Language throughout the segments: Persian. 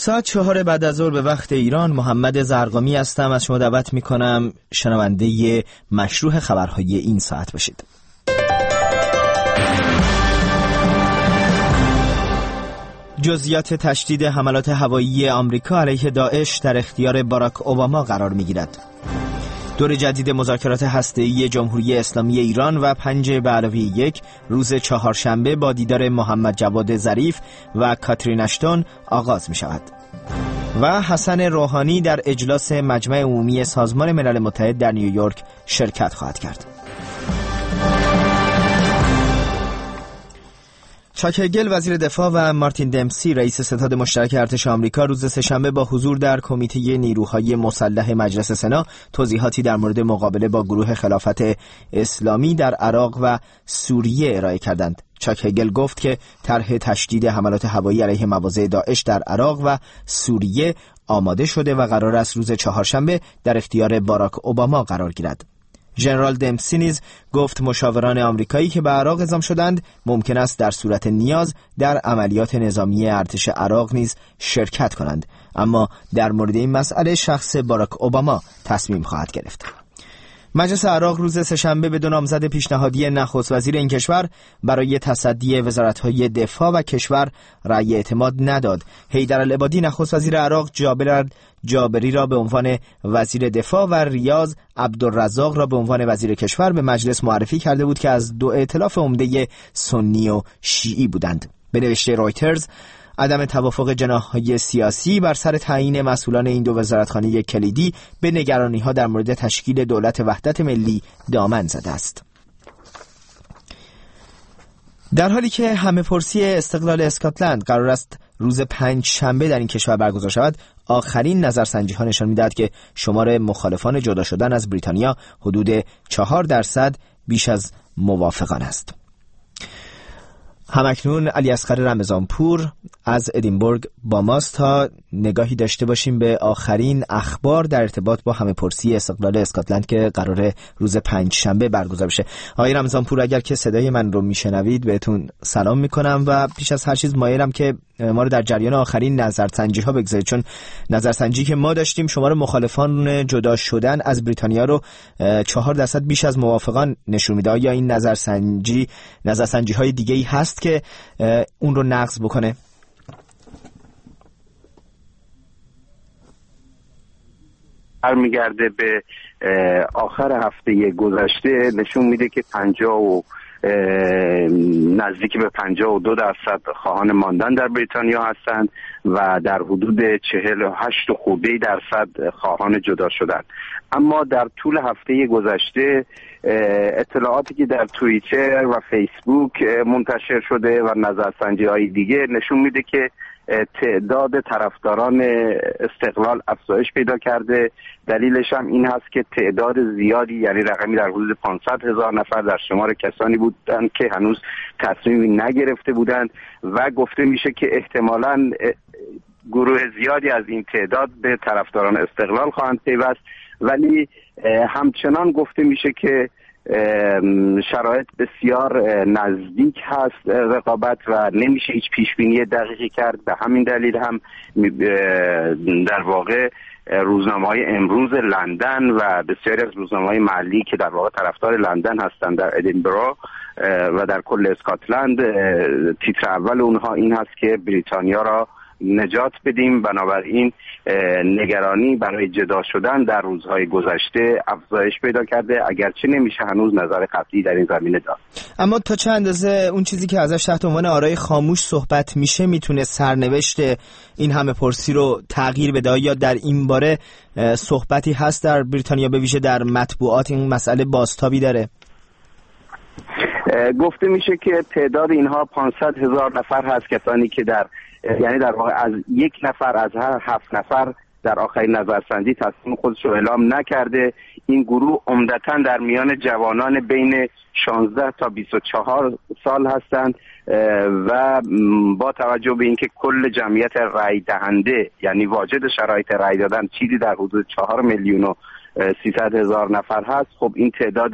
ساعت 4 بعد از ظهر به وقت ایران. محمد زرقامی هستم. از شما دعوت میکنم شنونده مشروع خبرهای این ساعت باشید. جزئیات تشدید حملات هوایی آمریکا علیه داعش در اختیار باراک اوباما قرار میگیرد. دور جدید مذاکرات هسته‌ای جمهوری اسلامی ایران و 5+1 روز چهارشنبه با دیدار محمد جواد ظریف و کاترین اشتون آغاز می شود. و حسن روحانی در اجلاس مجمع عمومی سازمان ملل متحد در نیویورک شرکت خواهد کرد. چاک هگل وزیر دفاع و مارتین دمسی رئیس ستاد مشترک ارتش آمریکا روز سه‌شنبه با حضور در کمیته نیروهای مسلح مجلس سنا توضیحاتی در مورد مقابله با گروه خلافت اسلامی در عراق و سوریه ارائه کردند. چاک هگل گفت که طرح تشدید حملات هوایی علیه مواضع داعش در عراق و سوریه آماده شده و قرار است روز چهارشنبه در اختیار باراک اوباما قرار گیرد. ژنرال دمسی نیز گفت مشاوران آمریکایی که به عراق اعزام شدند ممکن است در صورت نیاز در عملیات نظامی ارتش عراق نیز شرکت کنند، اما در مورد این مسئله شخص باراک اوباما تصمیم خواهد گرفت. مجلس عراق روز سه‌شنبه به 2 نامزد پیشنهادی نخست وزیر این کشور برای تصدی وزارت‌های دفاع و کشور رأی اعتماد نداد. حیدرالعبادی نخست وزیر عراق جابر جابری را به عنوان وزیر دفاع و ریاض عبدالرزاق را به عنوان وزیر کشور به مجلس معرفی کرده بود که از 2 ائتلاف عمده سنی و شیعی بودند. به نوشته رویترز عدم توافق جناح‌های سیاسی بر سر تعیین مسئولان این 2 وزارتخانه کلیدی به نگرانی‌ها در مورد تشکیل دولت وحدت ملی دامن زده است. در حالی که همه‌پرسی استقلال اسکاتلند قرار است روز 5 شنبه در این کشور برگزار شود، آخرین نظرسنجی‌ها نشان می‌دهد که شمار مخالفان جدا شدن از بریتانیا حدود 4% بیش از موافقان است. همکنون علی اصغر رمضانپور از ادینبورگ با ماست تا نگاهی داشته باشیم به آخرین اخبار در ارتباط با همه‌پرسی استقلال اسکاتلند که قراره روز 5 شنبه برگزار بشه. آقای رمضانپور، اگر که صدای من رو میشنوید بهتون سلام میکنم و پیش از هر چیز مایلم که ما رو در جریان آخرین نظرسنجی ها بگذارید، چون نظرسنجی که ما داشتیم شمار مخالفان جدا شدن از بریتانیا رو 4% بیش از موافقان نشون میده. آیا این نظرسنجی های دیگه ای هست که اون رو نقض بکنه؟ برمیگرده به آخر هفته گذشته، نشون میده که نزدیک به 52% خواهان ماندن در بریتانیا هستند و در حدود 48% خواهان جدا شدن. اما در طول هفته گذشته اطلاعاتی که در توییتر و فیسبوک منتشر شده و نظرسنجی‌های دیگه نشون میده که تعداد طرفداران استقلال افزایش پیدا کرده. دلیلش هم این هست که تعداد زیادی، یعنی رقمی در حدود 500,000 نفر در شمار کسانی بودند که هنوز تصمیمی نگرفته بودند و گفته میشه که احتمالاً گروه زیادی از این تعداد به طرفداران استقلال خواهند پیوست، ولی همچنان گفته میشه که شرایط بسیار نزدیک هست رقابت و نمیشه هیچ پیشبینی دقیقی کرد. به همین دلیل هم در واقع روزنامه‌های امروز لندن و بسیاری از روزنامه‌های محلی که در واقع طرفدار لندن هستند در ادینبرا و در کل اسکاتلند، تیتر اول اونها این هست که بریتانیا را نجات بدیم. بنابراین نگرانی برای جدا شدن در روزهای گذشته افزایش پیدا کرده، اگرچه نمیشه هنوز نظر قطعی در این زمینه داد. اما تا چه اندازه اون چیزی که ازش تحت عنوان آرای خاموش صحبت میشه میتونه سرنوشت این همه‌پرسی رو تغییر بده؟ یا در این باره صحبتی هست در بریتانیا، به ویژه در مطبوعات، این مسئله بازتابی داره؟ گفته میشه که تعداد اینها 500,000 نفر هست، کسانی که یعنی در واقع از 1 نفر از هر 7 نفر در آخرین نظرسنجی تصمیم خودش رو اعلام نکرده. این گروه عمدتاً در میان جوانان بین 16 تا 24 سال هستند و با توجه به اینکه کل جمعیت رای دهنده، یعنی واجد شرایط رای دادن، چیزی در حدود 4,300,000 نفر هست، خب این تعداد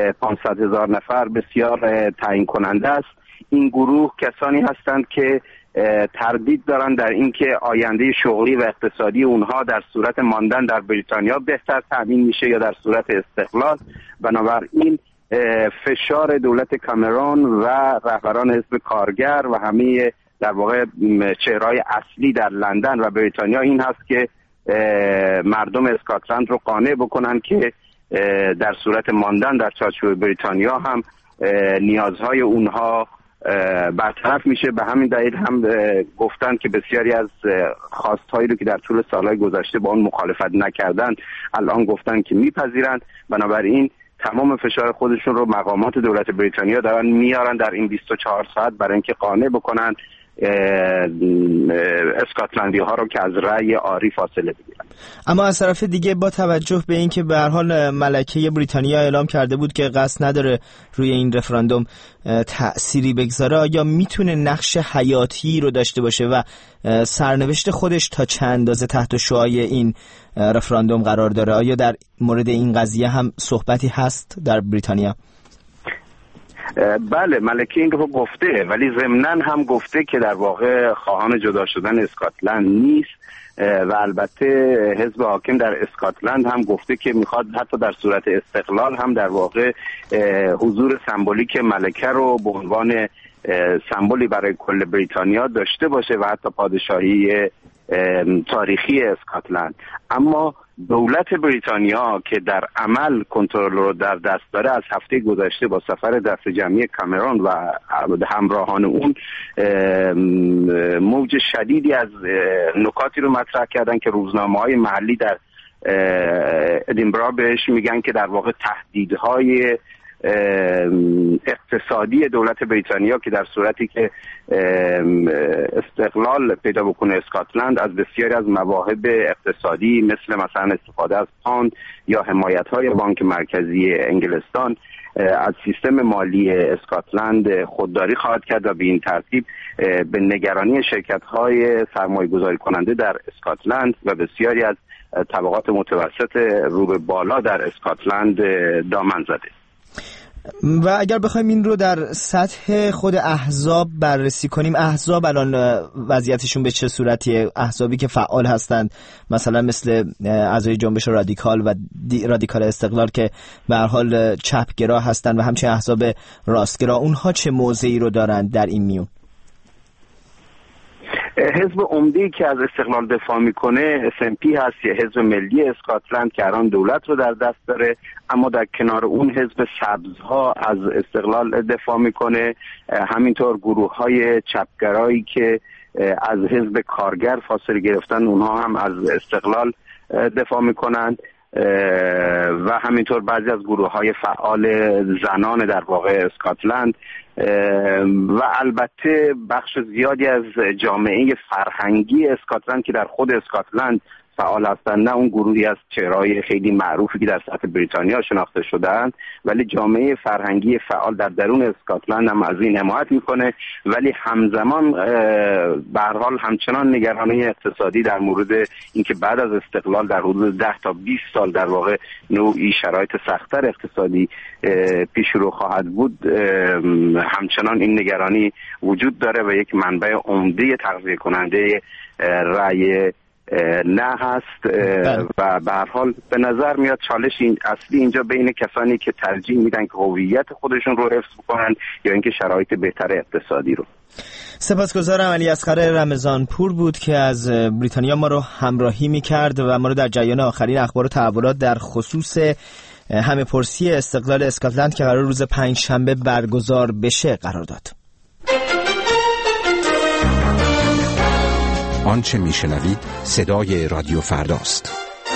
500,000 نفر بسیار تعیین کننده است. این گروه کسانی هستند که تردید دارن در اینکه آینده شغلی و اقتصادی اونها در صورت ماندن در بریتانیا بهتر تامین میشه یا در صورت استقلال. بنابراین فشار دولت کامرون و رهبران حزب کارگر و همه در واقع چهره‌های اصلی در لندن و بریتانیا این هست که مردم اسکاتلند رو قانع بکنن که در صورت ماندن در چارچوب بریتانیا هم نیازهای اونها برطرف میشه. به همین دلیل هم گفتن که بسیاری از خواستهایی رو که در طول سالهای گذشته با اون مخالفت نکردن الان گفتن که میپذیرن. بنابراین تمام فشار خودشون رو مقامات دولت بریتانیا دارن میارن در این 24 ساعت برای اینکه قانع بکنن اسکاتلندی ها رو که از رأی آری فاصله بگیرن. اما از طرف دیگه با توجه به اینکه به هر حال ملکه بریتانیا اعلام کرده بود که قصد نداره روی این رفراندوم تأثیری بگذاره، آیا میتونه نقش حیاتی رو داشته باشه و سرنوشت خودش تا چند اندازه تحت شعاع این رفراندوم قرار داره؟ آیا در مورد این قضیه هم صحبتی هست در بریتانیا؟ بله، ملکه این رو گفته، ولی ضمناً هم گفته که در واقع خواهان جدا شدن اسکاتلند نیست و البته حزب حاکم در اسکاتلند هم گفته که میخواد حتی در صورت استقلال هم در واقع حضور سمبولیک ملکه رو به عنوان سمبولی برای کل بریتانیا داشته باشه و حتی پادشاهی تاریخی اسکاتلند. اما دولت بریتانیا که در عمل کنترل رو در دست داره از هفته گذشته با سفر دست جمعی کامرون و همراهان اون موج شدیدی از نکاتی رو مطرح کردن که روزنامه‌های محلی در ادینبرا بهش میگن که در واقع تهدیدهای اقتصادی دولت بریتانیا که در صورتی که استقلال پیدا بکنه اسکاتلند از بسیاری از مواهب اقتصادی مثل مثلا استفاده از پوند یا حمایت‌های بانک مرکزی انگلستان از سیستم مالی اسکاتلند خودداری خواهد کرد و به این ترتیب به نگرانی شرکت‌های سرمایه‌گذاری کننده در اسکاتلند و بسیاری از طبقات متوسط رو به بالا در اسکاتلند دامن زده. و اگر بخوایم این رو در سطح خود احزاب بررسی کنیم، احزاب الان وضعیتشون به چه صورتیه؟ احزابی که فعال هستند مثلا مثل اعضای جنبش رادیکال و رادیکال استقلال که به هر حال چپگرا هستند و همچنین احزاب راستگرا، اونها چه موضعی رو دارند در این میون؟ حزب عمده‌ای که از استقلال دفاع میکنه SNP هست، یه حزب ملی اسکاتلند که الان دولت رو در دست داره، اما در کنار اون حزب سبزها از استقلال دفاع میکنه. همینطور گروه‌های چپگرایی که از حزب کارگر فاصله گرفتن اونها هم از استقلال دفاع میکنند و همینطور بعضی از گروه‌های فعال زنان در واقع اسکاتلند و البته بخش زیادی از جامعه فرهنگی اسکاتلند که در خود اسکاتلند فعال هستند، نه اون گروهی از چهره‌های خیلی معروفی که در سطح بریتانیا شناخته شده‌اند، ولی جامعه فرهنگی فعال در درون اسکاتلند هم از این حمایت میکنه، ولی همزمان به هر حال همچنان نگرانی اقتصادی در مورد اینکه بعد از استقلال در حدود 10 تا 20 سال در واقع نوعی شرایط سخت‌تر اقتصادی پیش رو خواهد بود، همچنان این نگرانی وجود داره و یک منبع عمده تغذیه کننده رأی نه هست و به هر حال به نظر میاد چالش اصلی اینجا بین کسانی که ترجیح میدن که هویت خودشون رو حفظ کنن یا اینکه شرایط بهتر اقتصادی رو. سپاسگزارم. علیاصغر رمضانپور بود که از بریتانیا ما رو همراهی میکرد و ما رو در جریان آخرین اخبار و تحولات در خصوص همه پرسی استقلال اسکاتلند که قرار روز پنجشنبه برگزار بشه قرار داد. آنچه میشنوید صدای رادیو فرداست.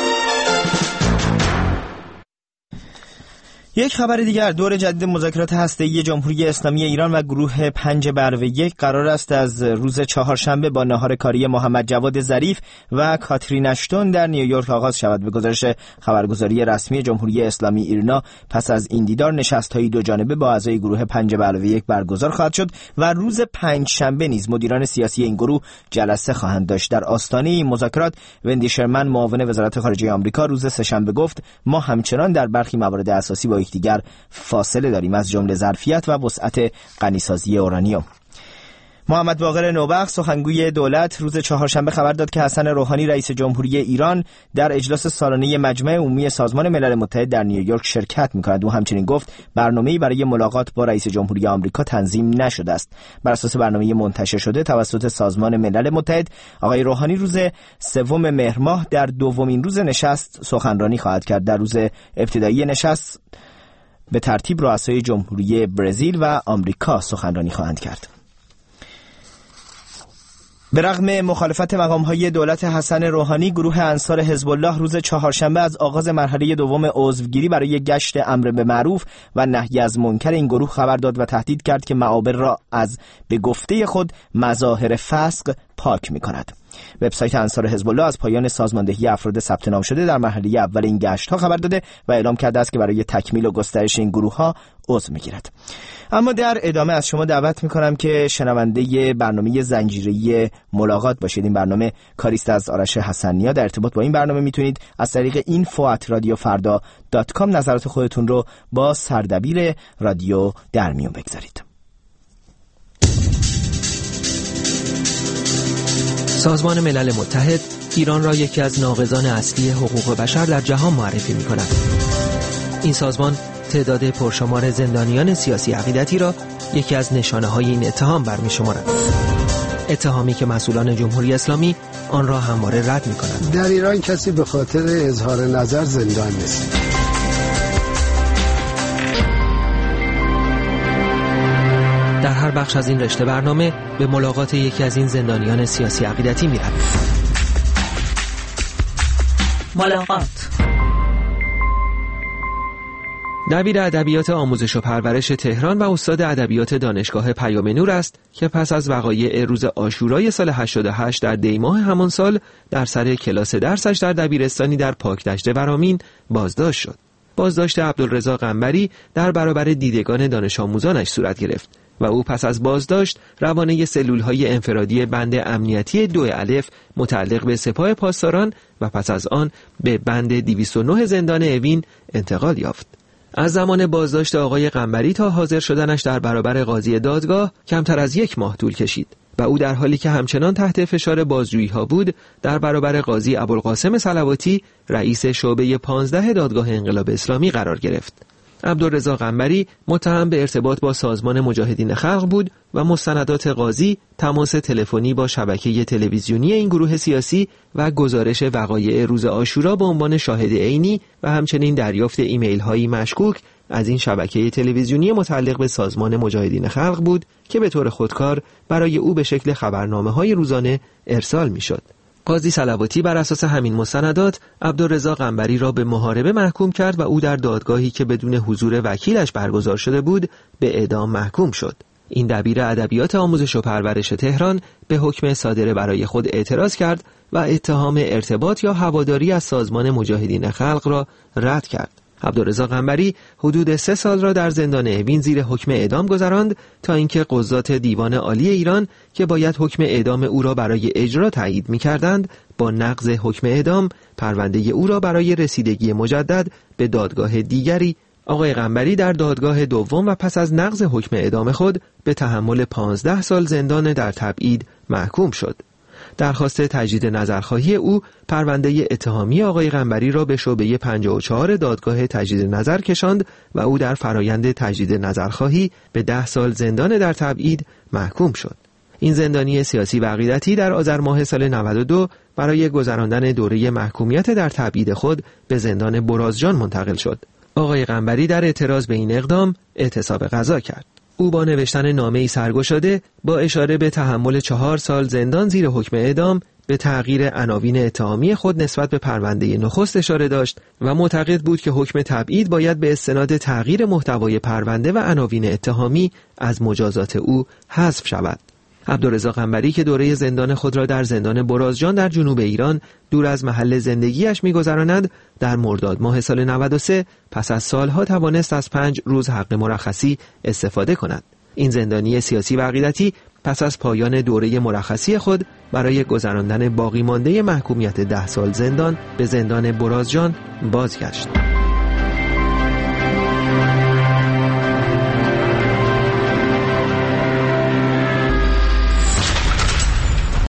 یک خبر دیگر، دور جدید مذاکرات هسته‌ای جمهوری اسلامی ایران و گروه 5/1 قرار است از روز چهارشنبه با نهار کاری محمد جواد ظریف و کاترین اشتون در نیویورک آغاز شود. به گزارش خبرگزاری رسمی جمهوری اسلامی ایرنا پس از این دیدار نشست‌های دو جانبه با اعضای گروه 5/1 برگزار خواهد شد و روز پنجشنبه نیز مدیران سیاسی این گروه جلسه خواهند داشت. در آستانه این مذاکرات وندی شرمن معاون وزارت خارجه آمریکا روز سه‌شنبه گفت ما همچنان در برخی موارد اساسی با یکدیگر فاصله داریم، از جمله ظرفیت و وسعت غنیسازی اورانیوم. محمد باقر نوبخت سخنگوی دولت روز چهارشنبه خبر داد که حسن روحانی رئیس جمهوری ایران در اجلاس سالانه مجمع عمومی سازمان ملل متحد در نیویورک شرکت می‌کند. او همچنین گفت برنامه‌ای برای ملاقات با رئیس جمهوری آمریکا تنظیم نشده است. بر اساس برنامه منتشر شده توسط سازمان ملل متحد، آقای روحانی روز 3 مهر ماه در دومین روز نشست سخنرانی خواهد کرد. در روز ابتدایی نشست به ترتیب رؤسای جمهوری برزیل و آمریکا سخنرانی خواهند کرد. به رغم مخالفت مقام‌های دولت حسن روحانی، گروه انصار حزب الله روز چهارشنبه از آغاز مرحله دوم عضوگیری برای گشت امر به معروف و نهی از منکر این گروه خبر داد و تهدید کرد که معابر را از به گفته خود مظاهر فسق پاک می‌کند. وبسایت انصار حزب الله از پایان سازماندهی افراد ثبت نام شده در مرحله اول این گشت‌ها خبر داده و اعلام کرده است که برای تکمیل و گسترش این گروه‌ها عضو می‌گیرد. اما در ادامه از شما دعوت می‌کنم که شنونده برنامه زنجیره ملاقات باشید. این برنامه کاریست از آرش حسنیا. در ارتباط با این برنامه میتونید از طریق info@radiofarda.com نظرات خودتون رو با سردبیر رادیو در میون بگذارید. سازمان ملل متحد ایران را یکی از ناقضان اصلی حقوق بشر در جهان معرفی می‌کند. این سازمان تعداد پرشمار زندانیان سیاسی عقیدتی را یکی از نشانه‌های این اتهام برمی‌شمارد. اتهامی که مسئولان جمهوری اسلامی آن را همواره رد می‌کنند. در ایران کسی به خاطر اظهار نظر زندان نیست. در هر بخش از این رشته برنامه به ملاقات یکی از این زندانیان سیاسی عقیدتی می‌رویم. ملاقات. دبیر ادبیات آموزش و پرورش تهران و استاد ادبیات دانشگاه پیام نور است که پس از وقایع روز عاشورای سال 88 در دی ماه همان سال در سر کلاس درسش در دبیرستانی در پاکدشت ورامین بازداشت شد. بازداشت عبدالرضا قنبری در برابر دیدگان دانش آموزانش صورت گرفت و او پس از بازداشت روانه سلول‌های انفرادی بند امنیتی 2 الف متعلق به سپاه پاسداران و پس از آن به بند 209 زندان اوین انتقال یافت. از زمان بازداشت آقای قنبری تا حاضر شدنش در برابر قاضی دادگاه کمتر از 1 ماه طول کشید و او در حالی که همچنان تحت فشار بازجویی‌ها بود در برابر قاضی ابوالقاسم صلواتی رئیس شعبه 15 دادگاه انقلاب اسلامی قرار گرفت. عبدالرضا قنبری متهم به ارتباط با سازمان مجاهدین خلق بود و مستندات قاضی تماس تلفنی با شبکه تلویزیونی این گروه سیاسی و گزارش وقایع روز عاشورا به عنوان شاهد عینی و همچنین دریافت ایمیل هایی مشکوک از این شبکه تلویزیونی متعلق به سازمان مجاهدین خلق بود که به طور خودکار برای او به شکل خبرنامه‌های روزانه ارسال می‌شد. قاضی صلواتی بر اساس همین مستندات عبدالرضا قنبری را به محاربه محکوم کرد و او در دادگاهی که بدون حضور وکیلش برگزار شده بود به اعدام محکوم شد. این دبیر ادبیات آموزش و پرورش تهران به حکم صادره برای خود اعتراض کرد و اتهام ارتباط یا هواداری از سازمان مجاهدین خلق را رد کرد. عبدالرضا قنبری حدود 3 سال را در زندان اوین زیر حکم اعدام گذراند تا اینکه قضات دیوان عالی ایران که باید حکم اعدام او را برای اجرا تایید می‌کردند با نقض حکم اعدام پرونده او را برای رسیدگی مجدد به دادگاه دیگری آقای قنبری در دادگاه دوم و پس از نقض حکم اعدام خود به تحمل 15 سال زندان در تبعید محکوم شد. درخواست تجدید نظرخواهی او پرونده اتهامی آقای قنبری را به شعبه 54 دادگاه تجدید نظر کشاند و او در فرایند تجدید نظرخواهی به 10 سال زندان در تبعید محکوم شد. این زندانی سیاسی و عقیدتی در آذر ماه سال 92 برای گذراندن دوره محکومیت در تبعید خود به زندان برازجان منتقل شد. آقای قنبری در اعتراض به این اقدام اعتصاب قضا کرد. او با نوشتن نامه‌ای سرگشاده با اشاره به تحمل 4 سال زندان زیر حکم اعدام به تغییر عناوین اتهامی خود نسبت به پرونده نخست اشاره داشت و معتقد بود که حکم تبعید باید به استناد تغییر محتوای پرونده و عناوین اتهامی از مجازات او حذف شود. عبدالرضا قنبری که دوره زندان خود را در زندان برازجان در جنوب ایران دور از محل زندگیش می‌گذراند، در مرداد ماه سال 93 پس از سالها توانست از 5 روز حق مرخصی استفاده کند. این زندانی سیاسی و عقیدتی پس از پایان دوره مرخصی خود برای گذراندن باقی مانده محکومیت 10 سال زندان به زندان برازجان بازگشت.